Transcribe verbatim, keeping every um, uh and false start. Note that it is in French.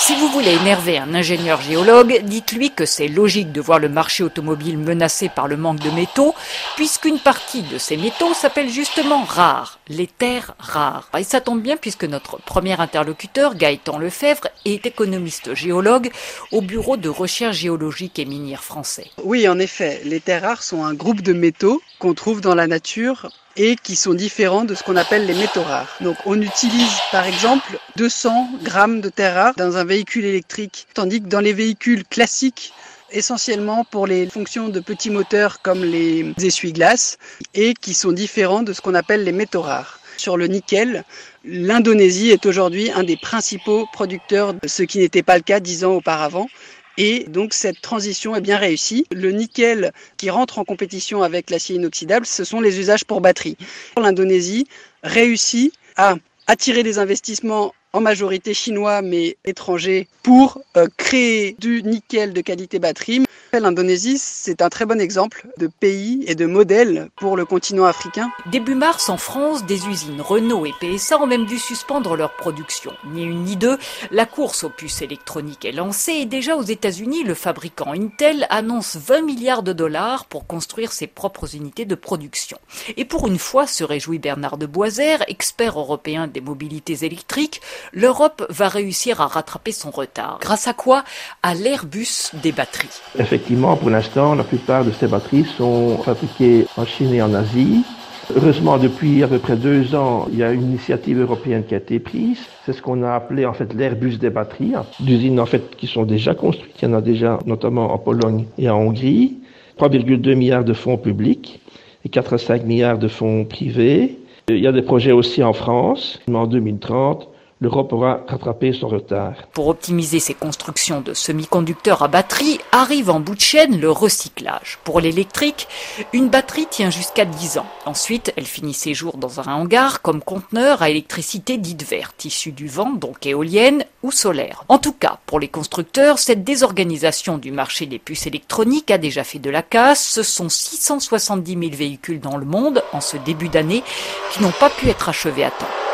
Si vous voulez énerver un ingénieur géologue, dites-lui que c'est logique de voir le marché automobile menacé par le manque de métaux, puisqu'une partie de ces métaux s'appelle justement rares, les terres rares. Et ça tombe bien puisque notre premier interlocuteur, Gaëtan Lefebvre, est économiste géologue au Bureau de recherche géologique et minière français. Oui, en effet, les terres rares sont un groupe de métaux qu'on trouve dans la nature et qui sont différents de ce qu'on appelle les métaux rares. Donc on utilise par exemple deux cents grammes de terres rares dans un véhicule électrique, tandis que dans les véhicules classiques, essentiellement pour les fonctions de petits moteurs comme les essuie-glaces, et qui sont différents de ce qu'on appelle les métaux rares. Sur le nickel, l'Indonésie est aujourd'hui un des principaux producteurs, ce qui n'était pas le cas dix ans auparavant. Et donc cette transition est bien réussie. Le nickel qui rentre en compétition avec l'acier inoxydable, ce sont les usages pour batterie. L'Indonésie réussit à attirer des investissements en majorité chinois mais étrangers pour euh, créer du nickel de qualité batterie. L'Indonésie, c'est un très bon exemple de pays et de modèle pour le continent africain. Début mars, en France, des usines Renault et P S A ont même dû suspendre leur production. Ni une ni deux, la course aux puces électroniques est lancée et déjà aux États-Unis, le fabricant Intel annonce vingt milliards de dollars pour construire ses propres unités de production. Et pour une fois, se réjouit Bernard de Boisert, expert européen des mobilités électriques, l'Europe va réussir à rattraper son retard. Grâce à quoi? À l'Airbus des batteries. Effectivement, pour l'instant, la plupart de ces batteries sont fabriquées en Chine et en Asie. Heureusement, depuis à peu près deux ans, il y a une initiative européenne qui a été prise. C'est ce qu'on a appelé en fait l'Airbus des batteries. D'usines en fait qui sont déjà construites. Il y en a déjà notamment en Pologne et en Hongrie. trois virgule deux milliards de fonds publics et quatre à cinq milliards de fonds privés. Il y a des projets aussi en France. En deux mille trente, l'Europe aura rattrapé son retard. Pour optimiser ses constructions de semi-conducteurs à batterie, arrive en bout de chaîne le recyclage. Pour l'électrique, une batterie tient jusqu'à dix ans. Ensuite, elle finit ses jours dans un hangar comme conteneur à électricité dite verte, issue du vent, donc éolienne ou solaire. En tout cas, pour les constructeurs, cette désorganisation du marché des puces électroniques a déjà fait de la casse. Ce sont six cent soixante-dix mille véhicules dans le monde en ce début d'année qui n'ont pas pu être achevés à temps.